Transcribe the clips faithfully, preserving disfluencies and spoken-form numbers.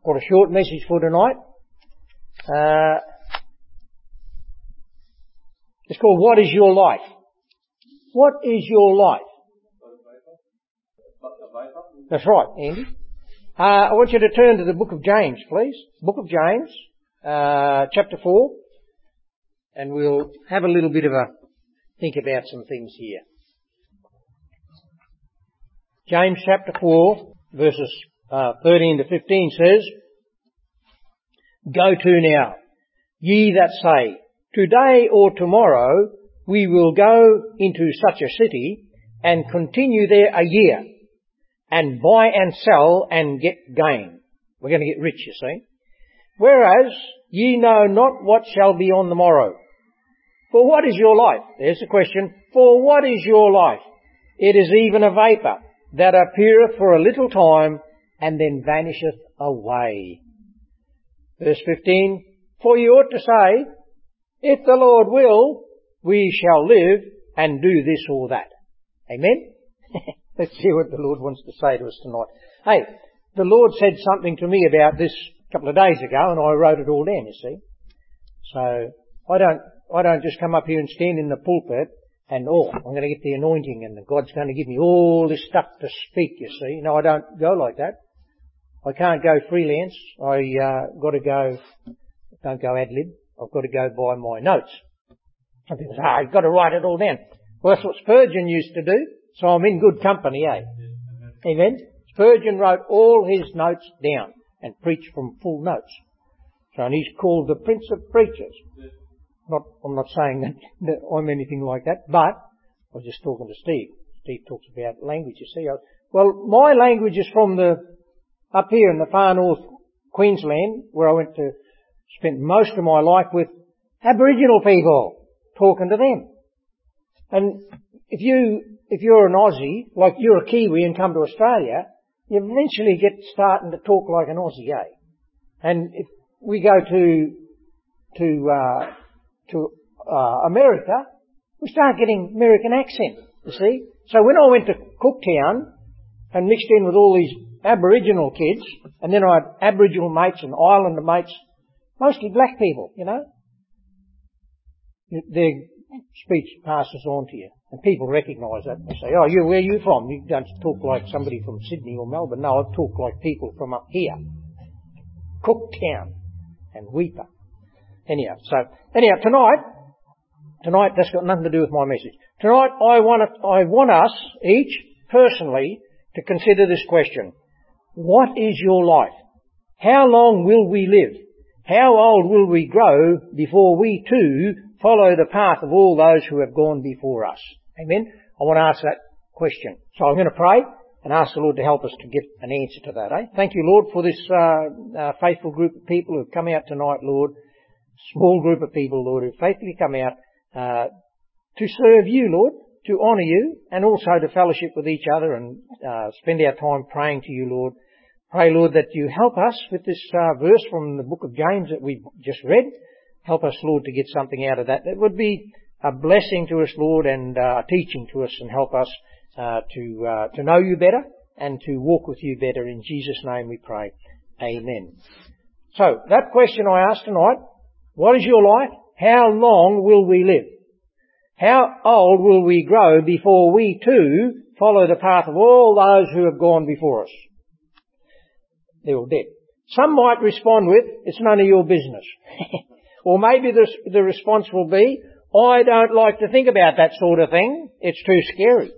got a short message for tonight. Uh, it's called What is Your Life? What is your life? That's right, Andy. Uh, I want you to turn to the book of James, please. Book of James, uh, chapter four. And we'll have a little bit of a think about some things here. James chapter four, verses uh, thirteen to fifteen says, Go to now, ye that say, Today or tomorrow we will go into such a city and continue there a year, and buy and sell and get gain. We're going to get rich, you see. Whereas ye know not what shall be on the morrow. For what is your life? There's the question. For what is your life? It is even a vapour that appeareth for a little time and then vanisheth away. Verse fifteen. For you ought to say, If the Lord will, we shall live and do this or that. Amen? Let's see what the Lord wants to say to us tonight. Hey, the Lord said something to me about this a couple of days ago, and I wrote it all down, you see. So, I don't, I don't just come up here and stand in the pulpit and, oh, I'm going to get the anointing and God's going to give me all this stuff to speak, you see. No, I don't go like that. I can't go freelance. I, uh, got to go, don't go ad lib. I've got to go by my notes. I think, ah, I've got to write it all down. Well, that's what Spurgeon used to do. So I'm in good company, eh? Amen? Spurgeon wrote all his notes down and preached from full notes. So, and he's called the Prince of Preachers. Not, I'm not saying that, that I'm anything like that, but I was just talking to Steve. Steve talks about language, you see. I, well, my language is from the, up here in the far north Queensland, where I went to spend most of my life with Aboriginal people, talking to them. And if you, if you're an Aussie, like you're a Kiwi and come to Australia, you eventually get starting to talk like an Aussie, eh? And if we go to, to, uh, to, uh, America, we start getting American accent, you see. So when I went to Cooktown and mixed in with all these Aboriginal kids, and then I had Aboriginal mates and Islander mates, mostly black people, you know, their speech passes on to you. And people recognise that. They say, oh, you, where are you from? You don't talk like somebody from Sydney or Melbourne. No, I talk like people from up here. Cooktown and Weipa. Anyhow, so, anyhow, tonight, tonight, that's got nothing to do with my message. Tonight, I want, to, I want us, each, personally, to consider this question. What is your life? How long will we live? How old will we grow before we too follow the path of all those who have gone before us? Amen? I want to ask that question. So I'm going to pray and ask the Lord to help us to get an answer to that. Eh? Thank you, Lord, for this uh, uh, faithful group of people who have come out tonight, Lord. Small group of people, Lord, who have faithfully come out uh, to serve you, Lord, to honour you, and also to fellowship with each other and uh, spend our time praying to you, Lord. Pray, Lord, that you help us with this uh, verse from the book of James that we've just read. Help us, Lord, to get something out of that. That would be a blessing to us, Lord, and uh, a teaching to us, and help us uh, to uh, to know you better and to walk with you better. In Jesus' name we pray. Amen. So, that question I asked tonight, what is your life? How long will we live? How old will we grow before we too follow the path of all those who have gone before us? They're all dead. Some might respond with, it's none of your business. Or maybe the, the response will be, I don't like to think about that sort of thing. It's too scary.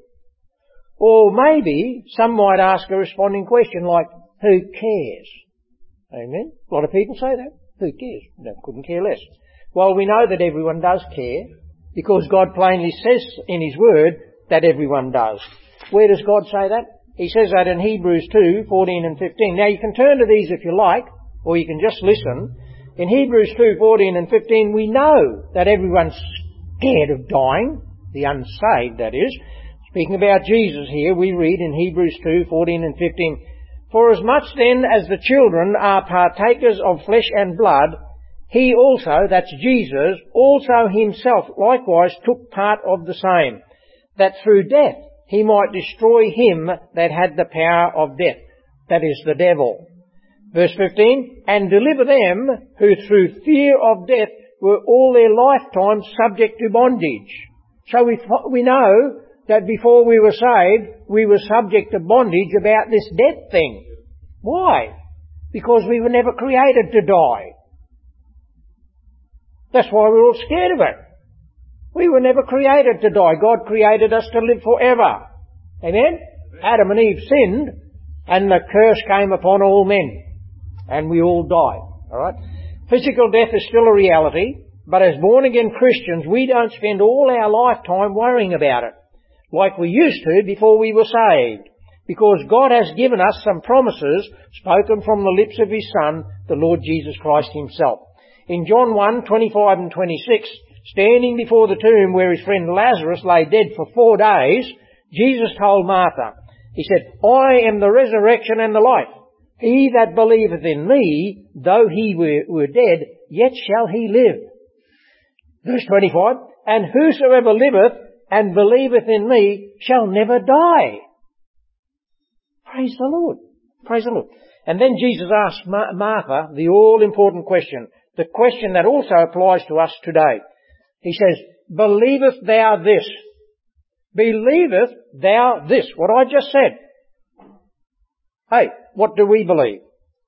Or maybe some might ask a responding question like, who cares? Amen? A lot of people say that. Who cares? They couldn't care less. Well, we know that everyone does care because God plainly says in His Word that everyone does. Where does God say that? He says that in Hebrews two, fourteen and fifteen. Now you can turn to these if you like, or you can just listen. In Hebrews two, fourteen and fifteen, we know that everyone's scared of dying, the unsaved that is. Speaking about Jesus here, we read in Hebrews two, fourteen and fifteen, For as much then as the children are partakers of flesh and blood, He also, that's Jesus, also Himself likewise took part of the same, that through death He might destroy him that had the power of death, that is the devil, Verse fifteen, and deliver them who through fear of death were all their lifetime subject to bondage. So we, we know that before we were saved, we were subject to bondage about this death thing. Why? Because we were never created to die. That's why we're all scared of it. We were never created to die. God created us to live forever. Amen? Adam and Eve sinned, and the curse came upon all men. And we all died. Alright? Physical death is still a reality, but as born-again Christians, we don't spend all our lifetime worrying about it, like we used to before we were saved, because God has given us some promises spoken from the lips of His Son, the Lord Jesus Christ Himself. In John one, twenty-five and twenty-six, standing before the tomb where his friend Lazarus lay dead for four days, Jesus told Martha, He said, I am the resurrection and the life. He that believeth in me, though he were, were dead, yet shall he live. Verse twenty-five, and whosoever liveth and believeth in me shall never die. Praise the Lord. Praise the Lord. And then Jesus asked Ma- Martha the all-important question, the question that also applies to us today. He says, believest thou this? Believest thou this? What I just said. Hey, what do we believe?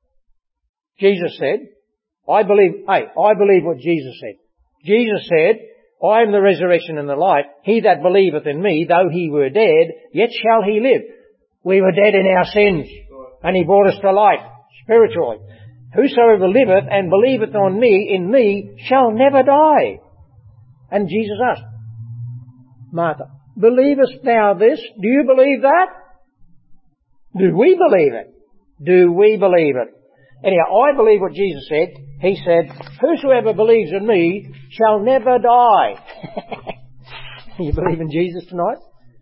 Jesus said, I believe, hey, I believe what Jesus said. Jesus said, I am the resurrection and the life. He that believeth in me, though he were dead, yet shall he live. We were dead in our sins, and He brought us to life, spiritually. Whosoever liveth and believeth on me, in me, shall never die. And Jesus asked, Martha, believest thou this? Do you believe that? Do we believe it? Do we believe it? Anyhow, I believe what Jesus said. He said, whosoever believes in me shall never die. You believe in Jesus tonight?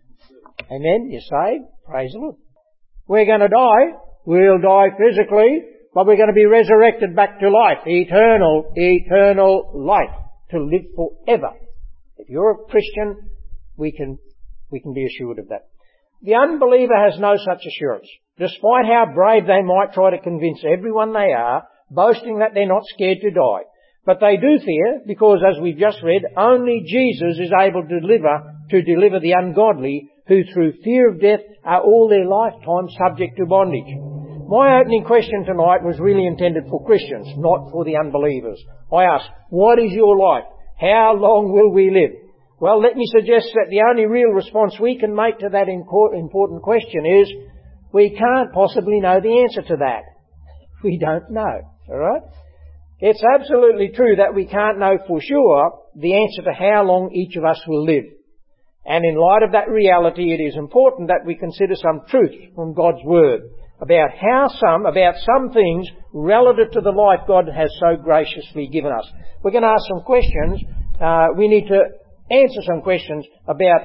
Amen. You're saved. Praise the Lord. We're going to die. We'll die physically, but we're going to be resurrected back to life. Eternal, eternal life. To live forever. If you're a Christian, we can, we can be assured of that. The unbeliever has no such assurance. Despite how brave they might try to convince everyone they are, boasting that they're not scared to die. But they do fear, because as we've just read, only Jesus is able to deliver, to deliver the ungodly, who through fear of death are all their lifetime subject to bondage. My opening question tonight was really intended for Christians, not for the unbelievers. I asked, what is your life? How long will we live? Well, let me suggest that the only real response we can make to that important question is, we can't possibly know the answer to that. We don't know, alright? It's absolutely true that we can't know for sure the answer to how long each of us will live. And in light of that reality, it is important that we consider some truths from God's Word about how some, about some things relative to the life God has so graciously given us. We're going to ask some questions. Uh, we need to answer some questions about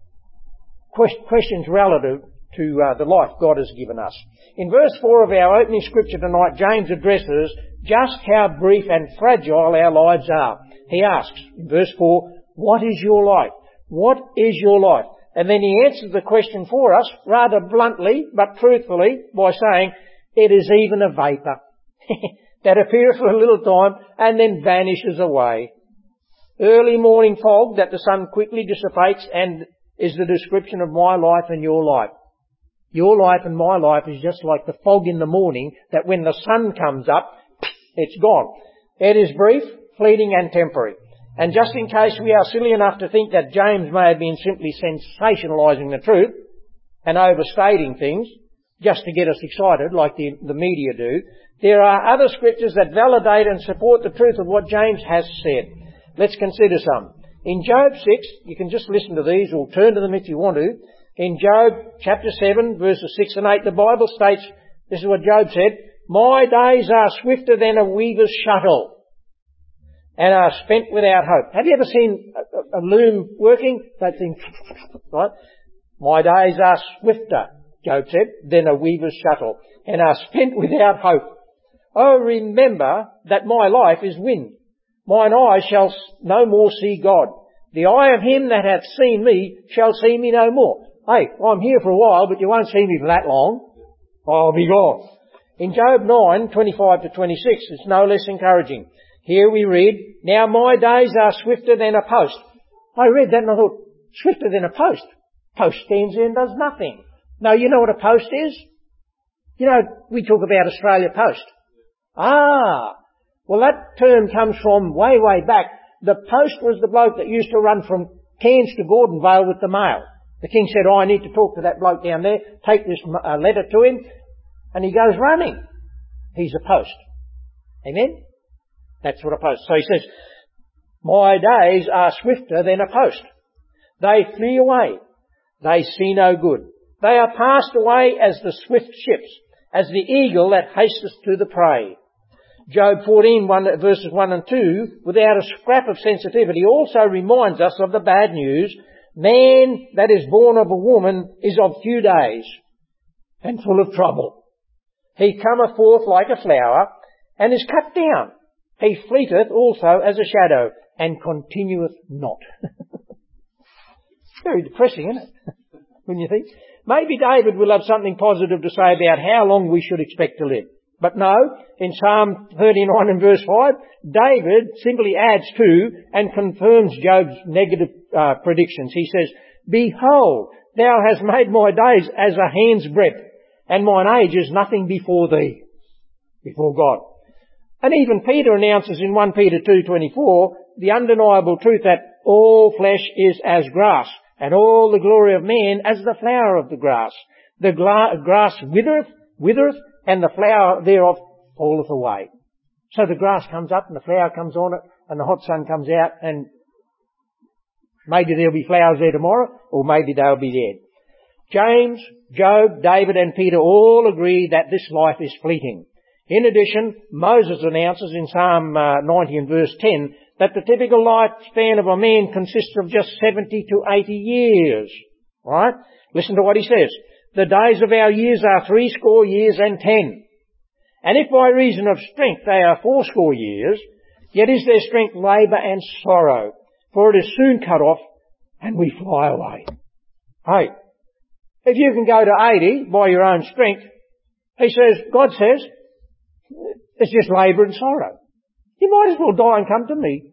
quest- questions relative to uh, the life God has given us. In verse four of our opening scripture tonight, James addresses just how brief and fragile our lives are. He asks, in verse four, what is your life? What is your life? And then he answers the question for us rather bluntly but truthfully by saying, it is even a vapour that appears for a little time and then vanishes away. Early morning fog that the sun quickly dissipates and is the description of my life and your life. Your life and my life is just like the fog in the morning that when the sun comes up, it's gone. It is brief, fleeting and temporary. And just in case we are silly enough to think that James may have been simply sensationalising the truth and overstating things just to get us excited like the, the media do, there are other scriptures that validate and support the truth of what James has said. Let's consider some. In Job six, you can just listen to these or turn to them if you want to. In Job chapter seven, verses six and eight, the Bible states, this is what Job said, my days are swifter than a weaver's shuttle and are spent without hope. Have you ever seen a, a loom working? That thing, right? My days are swifter, Job said, than a weaver's shuttle and are spent without hope. Oh, remember that my life is wind. Mine eyes shall no more see God. The eye of him that hath seen me shall see me no more. Hey, I'm here for a while, but you won't see me for that long. I'll be gone. In Job nine, twenty-five to twenty-six, it's no less encouraging. Here we read, "Now my days are swifter than a post." I read that and I thought, swifter than a post? Post stands there and does nothing. No, you know what a post is? You know, we talk about Australia Post. Ah, well that term comes from way, way back. The post was the bloke that used to run from Cairns to Gordonvale with the mail. The king said, oh, I need to talk to that bloke down there, take this uh, letter to him, and he goes running. He's a post. Amen? That's what a post. So he says, my days are swifter than a post. They flee away. They see no good. They are passed away as the swift ships, as the eagle that hasteth to the prey. Job fourteen, one, verses one and two, without a scrap of sensitivity, also reminds us of the bad news. Man that is born of a woman is of few days and full of trouble. He cometh forth like a flower and is cut down. He fleeteth also as a shadow and continueth not. Very depressing, isn't it? When you think. Maybe David will have something positive to say about how long we should expect to live. But no, in Psalm thirty-nine and verse five, David simply adds to and confirms Job's negative uh, predictions. He says, "Behold, thou hast made my days as a hand's breadth, and mine age is nothing before thee," before God. And even Peter announces in First Peter two twenty-four the undeniable truth that all flesh is as grass, and all the glory of man as the flower of the grass. The gla- grass withereth, withereth, and the flower thereof falleth away. So the grass comes up and the flower comes on it and the hot sun comes out and maybe there'll be flowers there tomorrow or maybe they'll be dead. James, Job, David and Peter all agree that this life is fleeting. In addition, Moses announces in Psalm uh, ninety and verse ten that the typical lifespan of a man consists of just seventy to eighty years. Right? Listen to what he says. The days of our years are threescore years and ten. And if by reason of strength they are fourscore years, yet is their strength labour and sorrow, for it is soon cut off, and we fly away. Hey, if you can go to eighty by your own strength, he says, God says, it's just labour and sorrow. You might as well die and come to me.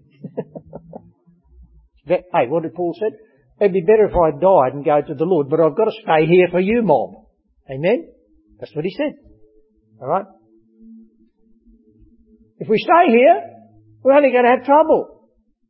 Hey, what did Paul say? It'd be better if I died and go to the Lord, but I've got to stay here for you, Mom. Amen? That's what he said. Alright? If we stay here, we're only going to have trouble.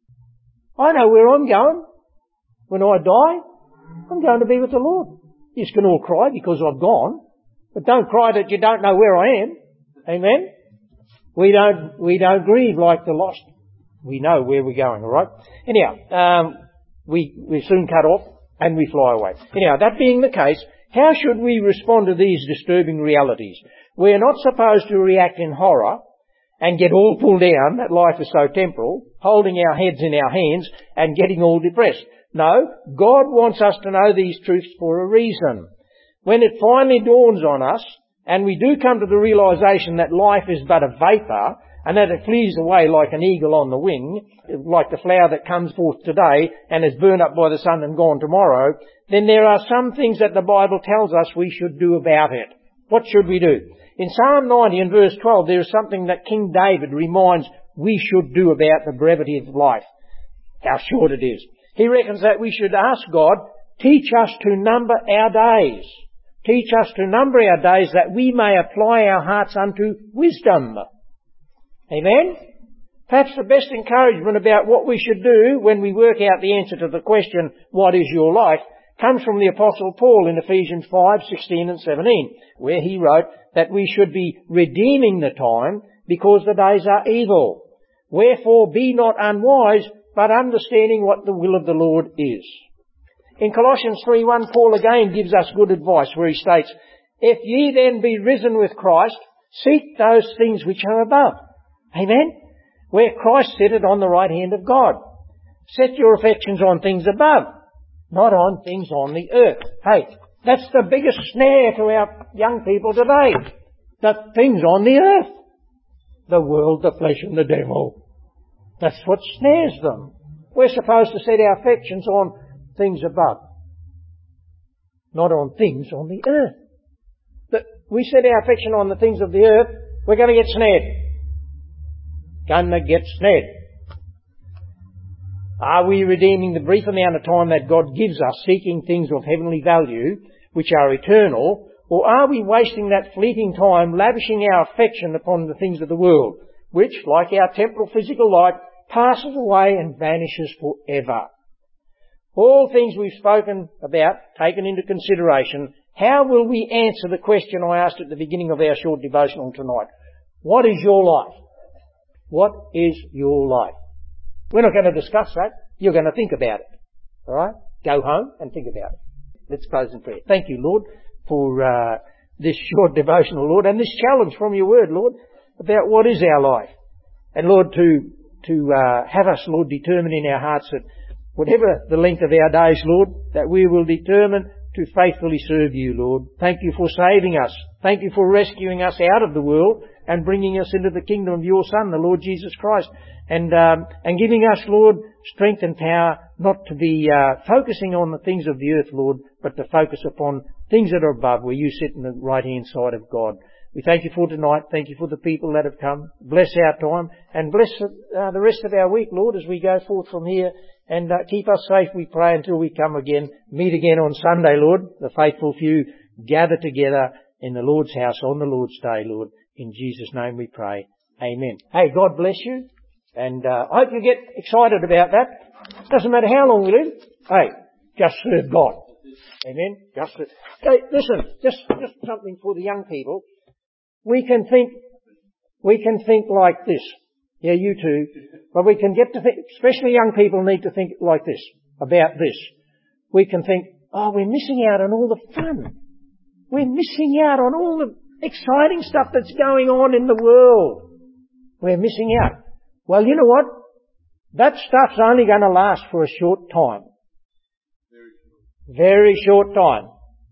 I know where I'm going. When I die, I'm going to be with the Lord. You can all cry because I've gone, but don't cry that you don't know where I am. Amen? We don't, we don't grieve like the lost. We know where we're going, alright? Anyhow, um, we, we're soon cut off and we fly away. Anyhow, that being the case, how should we respond to these disturbing realities? We're not supposed to react in horror and get all pulled down that life is so temporal, holding our heads in our hands and getting all depressed. No, God wants us to know these truths for a reason. When it finally dawns on us, and we do come to the realization that life is but a vapour, and that it flees away like an eagle on the wing, like the flower that comes forth today and is burned up by the sun and gone tomorrow, then there are some things that the Bible tells us we should do about it. What should we do? In Psalm ninety and verse twelve, there is something that King David reminds we should do about the brevity of life. How short it is. He reckons that we should ask God, teach us to number our days. Teach us to number our days that we may apply our hearts unto wisdom. Amen? Perhaps the best encouragement about what we should do when we work out the answer to the question, what is your life, comes from the Apostle Paul in Ephesians five, sixteen and seventeen, where he wrote that we should be redeeming the time because the days are evil. Wherefore be not unwise, but understanding what the will of the Lord is. In Colossians three one, Paul again gives us good advice where he states, if ye then be risen with Christ, seek those things which are above. Amen? Where Christ sitteth on the right hand of God. Set your affections on things above, not on things on the earth. Hey, that's the biggest snare to our young people today. The things on the earth. The world, the flesh and the devil. That's what snares them. We're supposed to set our affections on things above, not on things on the earth. The, we set our affection on the things of the earth, we're going to get snared. Gonna get snared. Are we redeeming the brief amount of time that God gives us seeking things of heavenly value, which are eternal, or are we wasting that fleeting time lavishing our affection upon the things of the world, which, like our temporal physical life, passes away and vanishes forever? All things we've spoken about, taken into consideration, how will we answer the question I asked at the beginning of our short devotional tonight? What is your life? What is your life? We're not going to discuss that. You're going to think about it. Alright? Go home and think about it. Let's close in prayer. Thank you, Lord, for uh, this short devotional, Lord, and this challenge from your word, Lord, about what is our life. And Lord, to to uh, have us, Lord, determine in our hearts that whatever the length of our days, Lord, that we will determine to faithfully serve you, Lord. Thank you for saving us. Thank you for rescuing us out of the world and bringing us into the kingdom of your Son, the Lord Jesus Christ. And um, and giving us, Lord, strength and power not to be uh, focusing on the things of the earth, Lord, but to focus upon things that are above, where you sit in the right-hand side of God. We thank you for tonight. Thank you for the people that have come. Bless our time and bless uh, the rest of our week, Lord, as we go forth from here. And uh, keep us safe, we pray, until we come again, meet again on Sunday, Lord, the faithful few gather together in the Lord's house on the Lord's day, Lord. In Jesus' name we pray. Amen. Hey, God bless you. And uh, I hope you get excited about that. Doesn't matter how long we live. Hey, just serve God. Amen. Just serve. Hey, listen, just just something for the young people. We can think, we can think like this. Yeah, you too. But we can get to think, especially young people need to think like this, about this. We can think, oh, we're missing out on all the fun. We're missing out on all the exciting stuff that's going on in the world. We're missing out. Well, you know what? That stuff's only going to last for a short time. Very short time.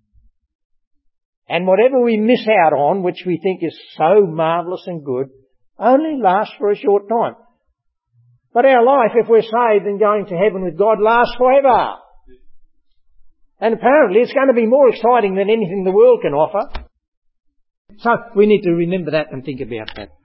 And whatever we miss out on, which we think is so marvellous and good, only lasts for a short time. But our life, if we're saved and going to heaven with God, lasts forever. And apparently it's going to be more exciting than anything the world can offer. So we need to remember that and think about that.